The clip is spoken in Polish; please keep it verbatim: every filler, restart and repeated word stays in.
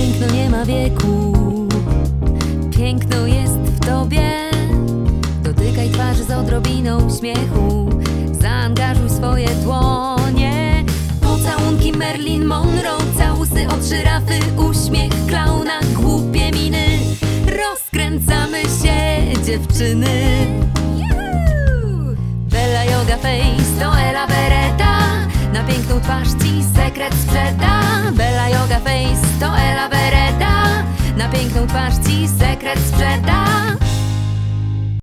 piękno nie ma wieku, piękno jest w tobie. Dotykaj twarzy z odrobiną śmiechu, zaangażuj swoje dłonie. Pocałunki Marilyn Monroe, całusy od żyrafy, uśmiech klauna, głupie miny. Rozkręcamy się, dziewczyny. Bella Yoga Face to Ela Beretta, na piękną twarz ci sekret